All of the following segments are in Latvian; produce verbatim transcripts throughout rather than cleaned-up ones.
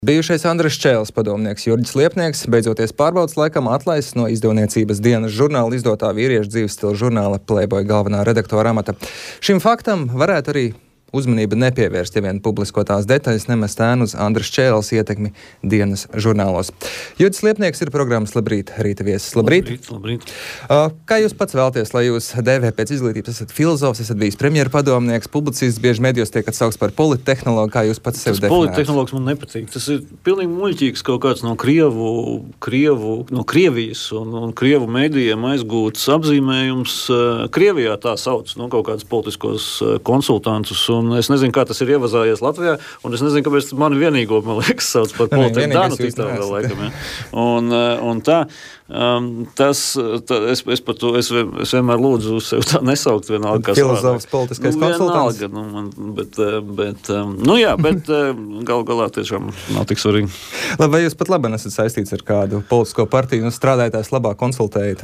Bijušais Andris Čēlis padomnieks Jurģis Liepnieks beidzoties pārbaudas laikam atlaists no izdevniecības dienas žurnāla izdotā vīriešu dzīves stila žurnāla Playboy galvenā redaktora amata. Šim faktam varētu arī uzmanība nepievērst, ja vien publiskotās detaļas nemest ēnu uz Andris Čēles ietekmi dienas žurnālos. Jurģis Liepnieks ir programmas Labrīt rīta viesis. Labrīt! Labrīt, labrīt. Uh, kā jūs pats vēlties, lai jūs dēvē pēc izglītības esat filozofs, esat bijis premjera padomnieks, publicists, bieži medijos tiek atsauks par polittehnologu, kā jūs pats sev definējat? Polittehnologs man nepatīk. Tas ir pilnīgi muļķīgs kaut kāds no Krievu, Krievu, no Krievijas un, un Krievu medijiem aizgūts apzīmējums. Krievijā tā sauc, nu, kaut kādus politiskos konsultantus. Un es nezinu, kā tas ir ievazājies Latvijā, un es nezinu, kāpēc mani vienīgo, man liekas, sauc par politiku. Dānu tītā vēl laikam, ja. Un, un tā, um, tas, tā, es, es par to, es, es vienmēr lūdzu sev tā nesaukt vienalga. Filozofs, politiskais nu, konsultants. Vienalga, nu, man, bet, bet, nu jā, bet gal galā tiešām nav tik svarīgi. Labi, vai jūs pat labi esat saistīts ar kādu politisko partiju, un strādājotājs labāk konsultējat?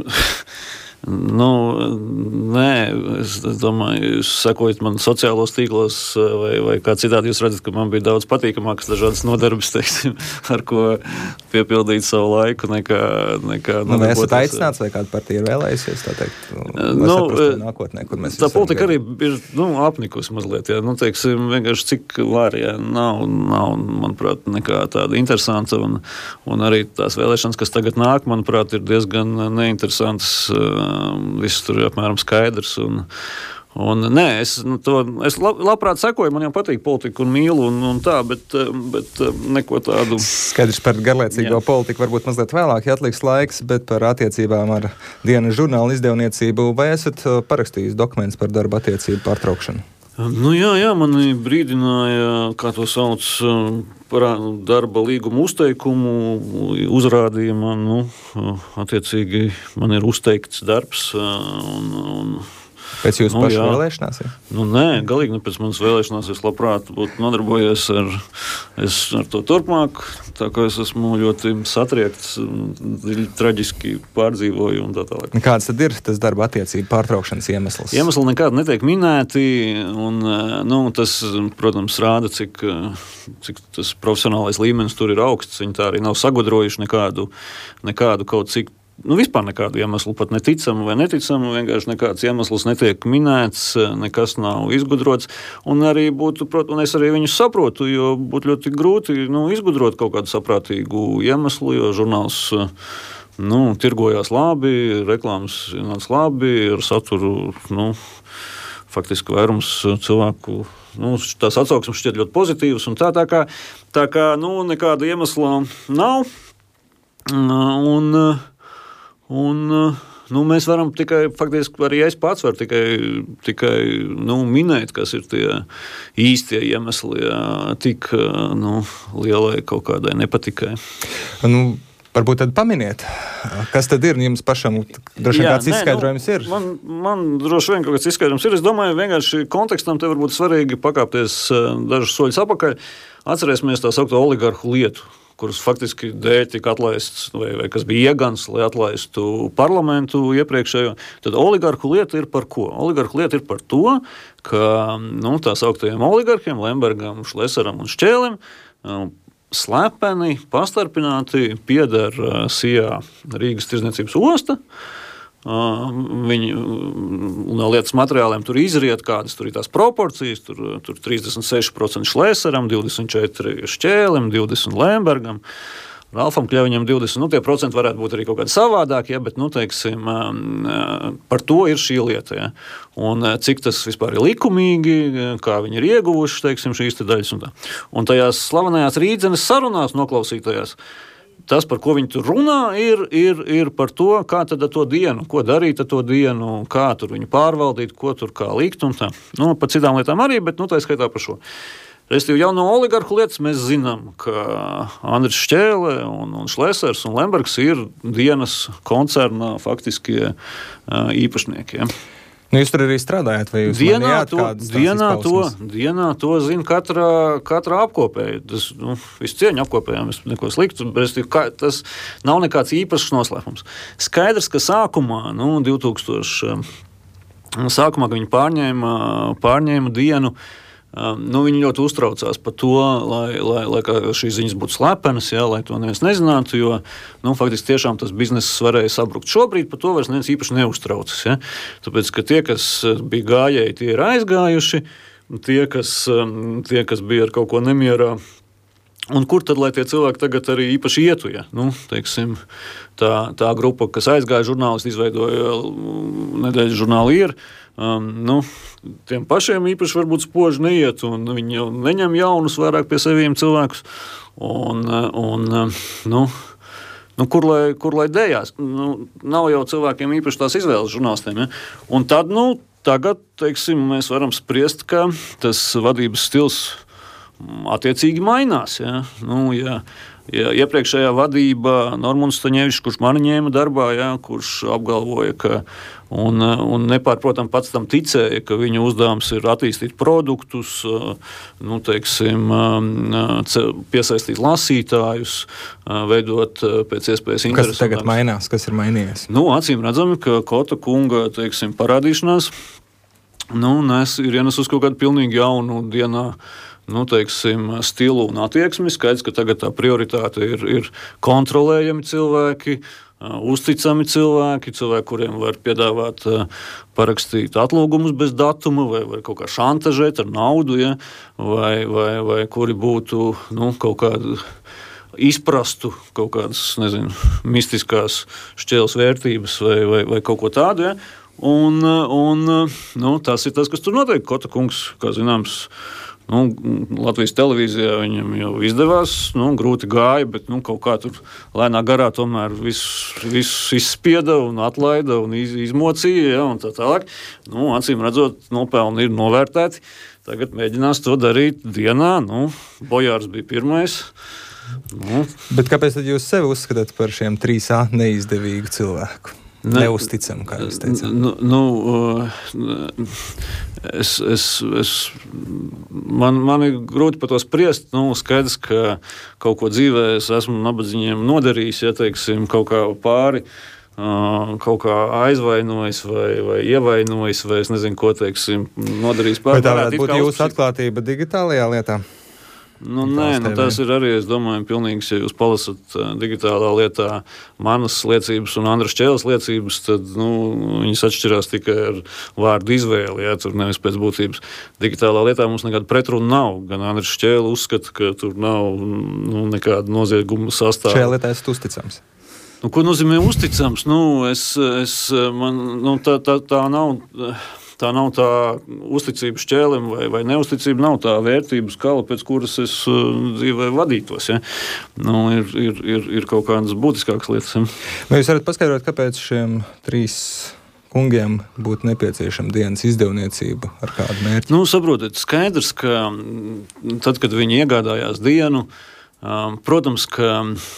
Nu, nē, es domāju, jūs sekojat man sociālos tīklos vai, vai kā citādi jūs redzat, ka man bija daudz patīkamākas dažādas nodarbes, teiksim, ar ko piepildīt savu laiku, nekā, nekā nu, vai esat aicināts, vai kāda partija ir vēlējusies, tā teikt, nu, nākotnē, kur mēs tā politika arī ir, nu, apnikus mazliet, jā, nu, teiksim, vienkārši cik var, jā, nav, nav, manuprāt, nekā tāda interesanta, un, un arī tās vēlēšanas, kas tagad nāk, manuprāt, ir diezgan neinteresantas. Viss tur ir apmēram skaidrs. Un, un, nē, es, nu, to, es lab, labprāt sekoju, man jau patīk politika un mīlu, un, un tā, bet, bet neko tādu. Skaidrs par garlaicīgo jā. Politiku varbūt mazliet vēlāk, ja atliks laiks, bet par attiecībām ar dienas žurnāla izdevniecību. Vai esat parakstījis dokumentus par darba attiecību pārtraukšanu? Nu, jā, jā, mani brīdināja, kā to sauc, par darba līguma uzteikumu, uzrādīja man, nu, attiecīgi man ir uzteikts darbs. Un, un, pēc jūsu nu, pašu jā. vēlēšanās? Ja? Nu, nē, galīgi ne pēc manas vēlēšanās. Es labprāt būtu nodarbojies ar, es ar to turpmāk, tā kā es esmu ļoti satriekts, traģiski pārdzīvoju un tā tālāk. Kāds tad ir tas darba attiecību pārtraukšanas iemesls? Iemesli nekādi netiek minēti, un, nu, tas, protams, rāda, cik, cik tas profesionālais līmenis tur ir augsts. Viņi tā arī nav sagudrojuši nekādu, nekādu kaut cik. Nu, vispār nekādu iemeslu, pat neticamu vai neticamu, vienkārši nekāds iemesls netiek minēts, nekas nav izgudrots. Un arī būtu, un es arī viņus saprotu, jo būtu ļoti grūti nu, izgudrot kaut kādu saprātīgu iemeslu, jo žurnāls nu, tirgojās labi, reklāmas nāca labi, ar saturu, nu, faktiski vairums cilvēku, nu, tās atsauksmes šķiet ļoti pozitīvas, un tā, tā kā, tā kā nu, nekāda iemesla nav. Un Un, nu, mēs varam tikai, faktiski arī es pats varu tikai, tikai nu, minēt, kas ir tie īstie iemesli jā, tik nu, lielai kaut kādai nepatikai. Nu, varbūt tad paminiet, kas tad ir jums pašam, droši vien kāds nē, izskaidrojums nu, ir? Man, man droši vien kaut kāds izskaidrojums ir. Es domāju, vienkārši kontekstam te varbūt svarīgi pakāpties dažus soļus apakaļ. Atcerēsimies tā saukto oligarhu lietu, kuras faktiski dēļ tika atlaists, vai, vai kas bija iegans, lai atlaistu parlamentu iepriekšējo. Tad oligarhu lieta ir par ko? Oligarhu lieta ir par to, ka nu, tā sauktajiem oligarhiem, Lembergam, Šlesaram un Šķēlim, slepeni, pastarpināti pieder Sijā Rīgas tirdzniecības osta. Viņi no lietas materiāliem tur izriet, kādas tur ir tās proporcijas, tur, tur trīsdesmit seši procenti Šlesaram, divdesmit četri procenti Šķēlim, divdesmit procenti Lembergam, Ralfam Kļaviņam divdesmit, nu tie procenti varētu būt arī kaut kādi savādāki, ja, bet, nu, teiksim, par to ir šī lieta, ja. Un cik tas vispār ir likumīgi, kā viņi ir ieguvuši, teiksim, šīs te daļas un tā. Un tajās slavenajās Rīdzenes sarunās noklausītajās, tas, par ko viņi tur runā, ir, ir, ir par to, kā tad ar to dienu, ko darīt ar to dienu, kā tur viņu pārvaldīt, ko tur kā likt un tā. Nu, par citām lietām arī, bet, nu, tā skaitā par šo. Restīvi, jau no oligarhu lietas mēs zinām, ka Andris Šķēle un, un Šlesers un Lembergs ir dienas koncerna faktiskie īpašnieki. Ja. Nu, jūs tur arī strādājat, vai jūs dienā manījāt to, kādas tās dienā to, izpausmes? dienā to zina katra, katra apkopēja. Tas, nu, visu cieņu apkopējām, es neko sliktu, bet tas nav nekāds īpašs noslēpums. Skaidrs, ka sākumā, nu, divtūkstošie sākumā, kad viņi pārņēma, pārņēma dienu, Nu, viņi ļoti uztraucās par to, lai, lai, lai šīs ziņas būtu slepenas, jā, lai to neviens nezinātu, jo nu, faktiski tiešām tas bizness varēja sabrukt. Šobrīd par to vairs neviens īpaši neuztraucas. Jā. Tāpēc, ka tie, kas bija gājēji, tie ir aizgājuši, tie, kas, tie, kas bija ar kaut ko nemierā, un kur tad, lai tie cilvēki tagad arī īpaši ietu, ja? Nu, teiksim, tā, tā grupa, kas aizgāja žurnālisti, izveidoja nedēļas žurnālu ir, um, nu, tiem pašiem īpaši varbūt spoži neiet, un viņi jau neņem jaunus vairāk pie seviem cilvēkus, un, un nu, nu, kur, lai, kur lai dējās? Nu, nav jau cilvēkiem īpaši tās izvēles žurnālistiem, ja? Un tad, nu, tagad, teiksim, mēs varam spriest, ka tas vadības stils attiecīgi mainās. Ja? Nu, ja, ja iepriekšējā vadība Normunds Staņevičs, kurš mani ņēma darbā, ja, kurš apgalvoja, ka un, un nepārprotam pats tam ticēja, ka viņa uzdevums ir attīstīt produktus, nu, teiksim, piesaistīt lasītājus, veidot pēc iespējas interesantākus. Kas tagad mainās? Kas ir mainījies? Nu, acīm redzami, ka Kota kunga, teiksim, parādīšanās nu, nes, ir ienesus kaut kādu pilnīgi jaunu dienā nu, teiksim, stilu un attieksmi. Skaidrs, ka tagad tā prioritāte ir, ir kontrolējami cilvēki, uh, uzticami cilvēki, cilvēki, kuriem var piedāvāt uh, parakstīt atlūgumus bez datuma vai, vai kaut kā šantažēt ar naudu, ja, vai, vai, vai kuri būtu nu, kaut kādu izprastu kaut kādas, nezinu, mistiskās šķēles vērtības vai, vai, vai kaut ko tādu, ja. Un, un nu, tas ir tas, kas tur notiek. Kota kungs, kā zināms, Nu, Latvijas televīzijā viņam jau izdevās, nu, grūti gāja, bet nu, kaut kā tur lēnā garā tomēr viss vis izspieda un atlaida un iz, izmocīja, ja, un tā tālāk. Nu, acīm redzot, nopelni ir novērtēti. Tagad mēģinās to darīt dienā. Nu, Bojārs bija pirmais. Nu. Bet kāpēc tad jūs sevi uzskatāt par šiem trīs A neizdevīgu cilvēku? Ne, Neusticam, kā jūs teicāt. Nu, nu, es, es, es, man, man ir grūti par to spriest. Nu, skaidrs, ka kaut ko dzīvē es esmu nabadzīgiem nodarījis, ja teiksim, kaut kā pāri, kaut kā aizvainojis vai, vai ievainojis, vai es nezinu, ko teiksim, nodarījis pāri. Vai tā varētu būt jūsu atklātība digitālajā lietā? Nu, nē, nu, tas ir arī, es domāju, pilnīgs, ja jūs palasat uh, digitālā lietā manas liecības un Andra Šķēles liecības, tad nu, viņas atšķirās tikai ar vārdu izvēli, ja, tur nevis pēc būtības. Digitālā lietā mums nekāda pretruna nav. Gan Andra Šķēle uzskata, ka tur nav nu, nekāda nozieguma sastāva. Šajā lietā esat uzticams. Nu, ko nozīmē uzticams? Nu, es, es, man, nu, tā, tā, tā nav... Tā nav tā uzticība Šķēlim vai, vai neuzticība, nav tā vērtības skala, pēc kuras es uh, dzīvē vadītos. Ja? Nu, ir, ir, ir, ir kaut kādas būtiskākas lietas. Ja? Vai jūs varat paskaidrot, kāpēc šiem trīs kungiem būtu nepieciešama dienas izdevniecība ar kādu mērķi? Nu, saprotiet, skaidrs, ka tad, kad viņi iegādājās dienu, um, protams, ka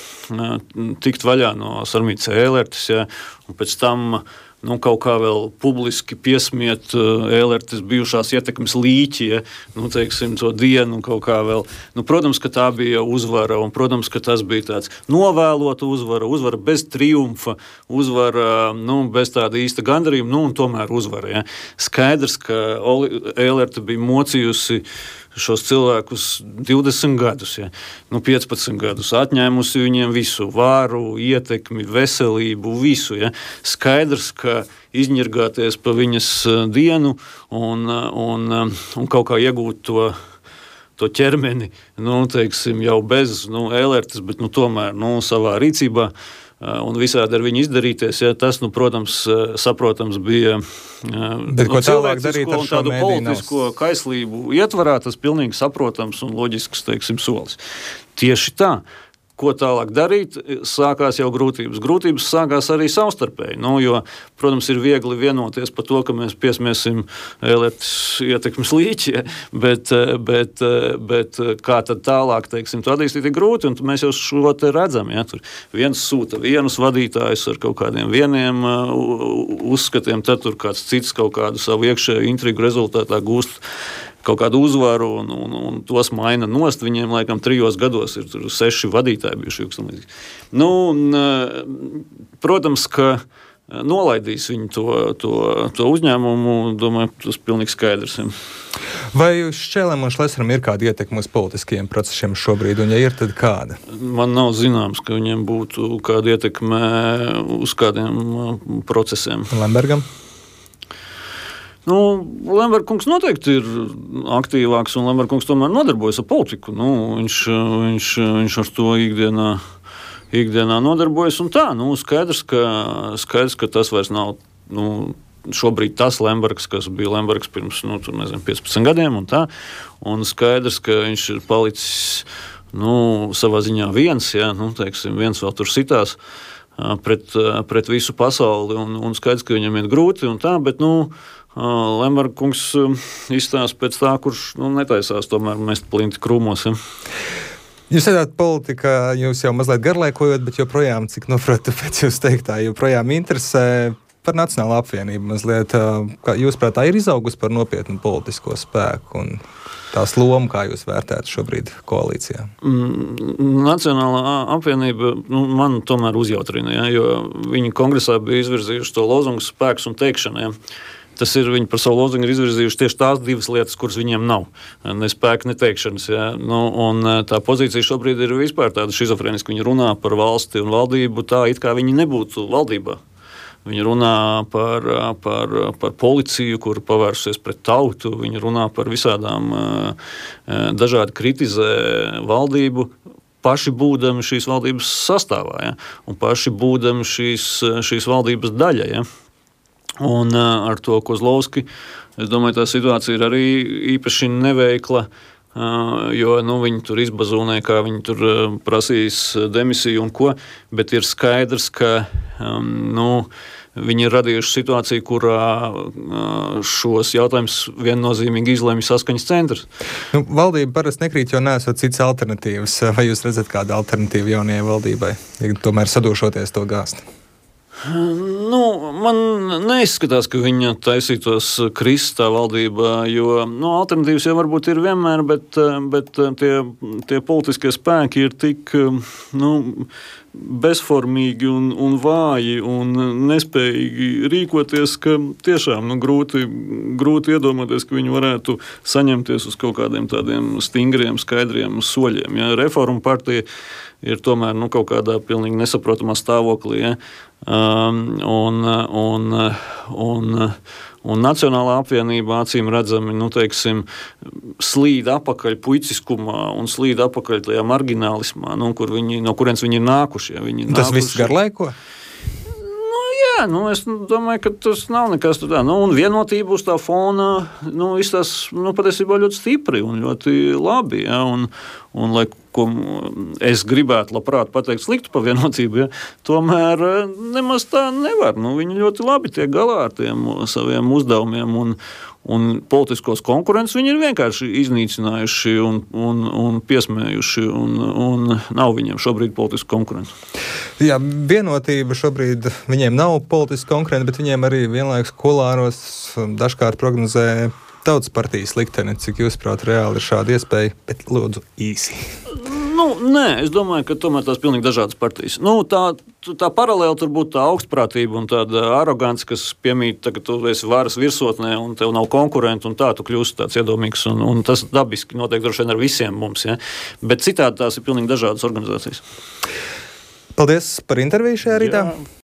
uh, tikt vaļā no Sarmītas Ēlertes, ja, un pēc tam nu, kaut kā vēl publiski piesmiet uh, Ēlertes bijušās ietekmes līķi, ja, nu, teiksim, to dienu kaut kā vēl. Nu, protams, ka tā bija uzvara, un, protams, ka tas bija tāds novēlota uzvara, uzvara bez triumfa, uzvara, nu, bez tāda īsta gandarījuma, nu, un tomēr uzvara, ja. Skaidrs, ka Ēlerte bija mocījusi šos cilvēkus divdesmit gadus, ja, nu piecpadsmit gadus, atņēmusi viņiem visu vāru, ietekmi, veselību, visu. Ja. Skaidrs, ka izņirgāties pa viņas dienu un, un, un kaut kā iegūt to, to ķermeni, nu, teiksim, jau bez nu, Ēlertes, bet nu, tomēr nu, savā rīcībā. Un visādi ar viņu izdarīties, ja, tas, nu, protams, saprotams, bija Bet, ko tālāk darīt ar šo tādu politisko kaislību ietvarā, tas pilnīgi saprotams un loģisks, teiksim, solis. Tieši tā. Ko tālāk darīt, sākās jau grūtības. Grūtības sākās arī savstarpēji, nu, jo, protams, ir viegli vienoties par to, ka mēs piesmiesim Ēlertes ietekmes līķi, ja, bet, bet, bet kā tad tālāk, teiksim, to attīstīt ir grūti, un mēs jau šo te redzam, ja, tur viens sūta vienus vadītājus ar kaut kādiem vieniem uzskatiem, tad tur kāds cits kaut kādu savu iekšēju intrigu rezultātā gūst kaut kādu uzvaru, un, un, un tos maina nost. Viņiem, laikam, trijos gados ir tur seši vadītāji bijuši. Nu, un, protams, ka nolaidīs viņi to, to, to uzņēmumu, domāju, tas pilnīgi skaidrs. Vai Šķēlēm un Šlesaram ir kāda ietekme uz politiskajiem procesiem šobrīd, un ja ir, tad kāda? Man nav zināms, ka viņiem būtu kāda ietekme uz kādiem procesiem. Lembergam? Nu, Lemberga kungs noteikti ir aktīvāks, un Lemberga kungs tomēr nodarbojas ar politiku. Nu, viņš, viņš, viņš ar to ikdienā, ikdienā nodarbojas. Un tā, nu, skaidrs, ka, skaidrs, ka tas vairs nav nu, šobrīd tas Lembergs, kas bija Lembergs pirms nu, tur, nezinu, piecpadsmit gadiem. Un, tā, un skaidrs, ka viņš ir palicis nu, savā ziņā viens, ja, nu, teiksim, viens vēl tur sitās pret, pret visu pasauli. Un, un skaidrs, ka viņam ir grūti un tā, bet nu, Lemberga kungs izstāsta pēc tā, kurš nu, netaisās tomēr mest plinti krūmos. Ja. Jūs esat politikā, jūs jau mazliet garlaikojot, bet joprojām, cik noprotu pēc jūs teiktā, joprojām interesē par Nacionālo apvienību mazliet. Kā jūs prāt, tā ir izaugusi par nopietnu politisko spēku un tās lomu, kā jūs vērtētu šobrīd koalīcijā? Nacionālā apvienība nu, man tomēr uzjautrina, ja, jo viņi kongresā bija izvirzījuši to lozungu spēks un teikšana. Ja. Tas ir viņi par savu lozungu ir izvirzījuši tieši tās divas lietas, kuras viņiem nav. Ne spēka, ne teikšanas. Ja. Nu, un tā pozīcija šobrīd ir vispār tāda šizofrēniska. Viņi runā par valsti un valdību tā, it kā viņi nebūtu valdībā. Viņi runā par, par, par policiju, kur pavērsusies pret tautu. Viņi runā par visādām dažādi kritizē valdību. Paši būdami šīs valdības sastāvā, ja. Un paši būdami šīs, šīs valdības daļa, ja. Un uh, ar to Kozlovski, es domāju, tā situācija ir arī īpaši neveikla, uh, jo nu, viņi tur izbazūnē, kā viņi tur uh, prasīs demisiju un ko, bet ir skaidrs, ka um, nu, viņi ir radījuši situāciju, kurā uh, šos jautājumus viennozīmīgi izlemj saskaņas centrs. Nu, valdība parasti nekrīt, jo neesot cits alternatīvas. Vai jūs redzat kādu alternatīvu jaunajai valdībai, ja tomēr sadošoties to gāzt? Nu, man neizskatās, ka viņa taisītos kristā valdībā, jo nu, alternatīvas jau varbūt ir vienmēr, bet, bet tie, tie politiskie spēki ir tik nu, bezformīgi un, un vāji un nespējīgi rīkoties, ka tiešām nu, grūti, grūti iedomāties, ka viņi varētu saņemties uz kaut kādiem tādiem stingriem, skaidriem soļiem. Ja? Reforma partija ir tomēr nu, kaut kādā pilnīgi nesaprotamā stāvoklī. Ja? Um, un, un, un, un Nacionālā apvienība acīm redzami nu, teiksim, slīd apakaļ puiciskumā un slīd apakaļ tajā marginālismā, nu, kur viņi, no kurienes viņi ir nākuši. Ja? Viņi Tas nākuši... viss garlaiko? Jā, nu, es domāju, ka tas nav nekas tāds. Nu, un vienotība uz tā fona nu, izstās nu, patiesībā ļoti stipri un ļoti labi. Ja? Un, un, lai ko es gribētu labprāt pateikt sliktu par vienotību, ja? Tomēr nemaz tā nevar. Nu, viņi ļoti labi tiek galā ar tiem saviem uzdevumiem un, un politiskos konkurences viņi ir vienkārši iznīcinājuši un, un, un piesmējuši un, un nav viņiem šobrīd politiska konkurence. Jā, vienotība šobrīd viņiem nav politiska konkurence, bet viņiem arī vienlaikus kulāros dažkārt prognozē Tautas partijas likteni. Cik jūs prāt reāli ir šāda iespēja, bet lūdzu īsi. Nu, nē, es domāju, ka tomēr tās pilnīgi dažādas partijas. Nu, tā, tā paralēli tur būtu tā augstprātība un tāda arogance, kas piemīt, ka tu esi varas virsotnē un tev nav konkurentu un tā, tu kļūsi tāds iedomīgs un, un tas dabiski notiek droši vien ar visiem mums, ja? Bet citādi tās ir pilnīgi dažādas organizācijas. Paldies par interviju šajā rītā. Jā.